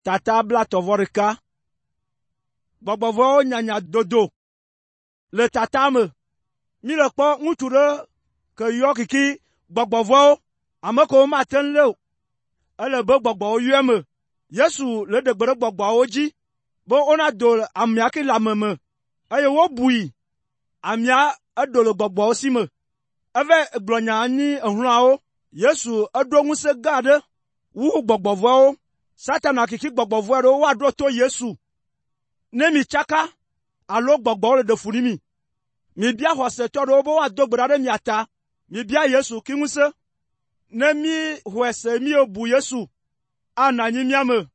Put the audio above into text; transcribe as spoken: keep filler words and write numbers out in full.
tata bla tovorika. Gbogbovo nyanya dodo. Le tata me. Mi le kpo ŋutsu ɖe ke yɔ kiki gbɔgbɔvɔwo. Ame kewo maten le o. Ele be gbɔgbɔwo yɔe me. Yesu le ɖe gbe ɖe gbɔgbɔwo dzi. Be wona do amea ke le ame me. Eye wo bui. Amea edo le gbɔgbɔwo si me. Eve gblɔ nya anyi ehlɔawo. Yesu eɖo ŋusẽ gã aɖe wu gbɔgbɔvɔwo. Satana kiki gbɔgbɔvɔe ɖewo woaɖo to Yesu. Ne mi tsaka alo gbɔgbɔwo le ɖe fu ni mi. Mi bia xɔsetɔ ɖewo be woado gbe ɖa ɖe mia ta. Mi bia Yesu ki ŋusẽ. Ne mi xɔe se mi bu Yesu. Ana nyi mia me.